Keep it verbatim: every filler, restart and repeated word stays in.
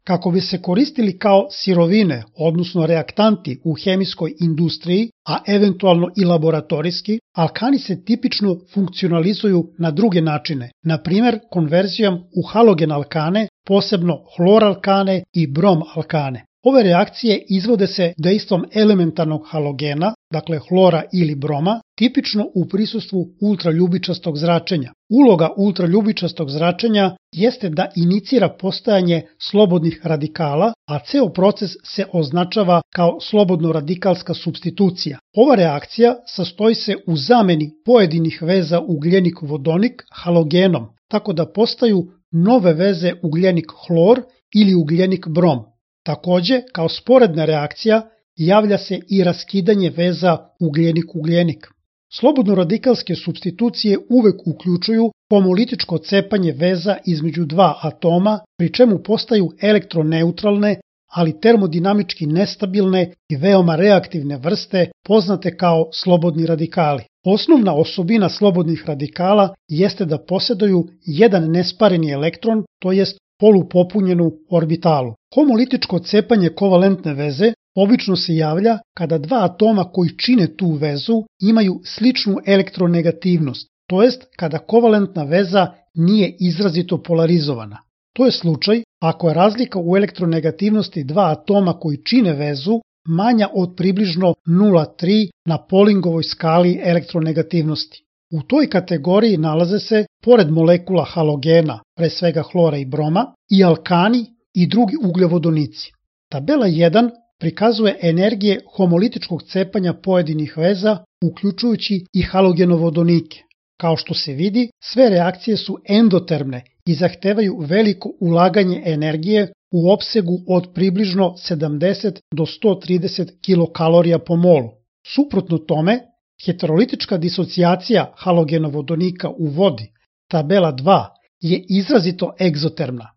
Kako bi se koristili kao sirovine, odnosno reaktanti u hemijskoj industriji, a eventualno i laboratorijski, alkani se tipično funkcionalizuju na druge načine, na primjer konverzijom u halogen alkane, posebno hloralkane i brom alkane. Ove reakcije izvode se dejstvom elementarnog halogena, dakle hlora ili broma, tipično u prisustvu ultraljubičastog zračenja. Uloga ultraljubičastog zračenja jeste da inicira postojanje slobodnih radikala, a ceo proces se označava kao slobodno radikalska supstitucija. Ova reakcija sastoji se u zameni pojedinih veza ugljenik-vodonik halogenom, tako da postaju nove veze ugljenik-hlor ili ugljenik-brom. Takođe, kao sporedna reakcija, javlja se i raskidanje veza ugljenik-ugljenik. Slobodno radikalske supstitucije uvek uključuju homolitičko cepanje veza između dva atoma, pri čemu postaju elektroneutralne, ali termodinamički nestabilne i veoma reaktivne vrste poznate kao slobodni radikali. Osnovna osobina slobodnih radikala jeste da poseduju jedan nespareni elektron, to jest polupopunjenu orbitalu. Homolitičko cepanje kovalentne veze obično se javlja kada dva atoma koji čine tu vezu imaju sličnu elektronegativnost, to jest kada kovalentna veza nije izrazito polarizovana. To je slučaj ako je razlika u elektronegativnosti dva atoma koji čine vezu manja od približno nula zarez tri na Paulingovoj skali elektronegativnosti. U toj kategoriji nalaze se, pored molekula halogena, pre svega hlora i broma, i alkani i drugi ugljovodonici. Tabela jedan prikazuje energije homolitičkog cepanja pojedinih veza, uključujući i halogenovodonike. Kao što se vidi, sve reakcije su endotermne i zahtevaju veliko ulaganje energije u opsegu od približno sedamdeset do sto trideset kilokalorija po molu. Suprotno tome, heterolitička disocijacija halogenovodonika u vodi, tabela dva, je izrazito egzotermna.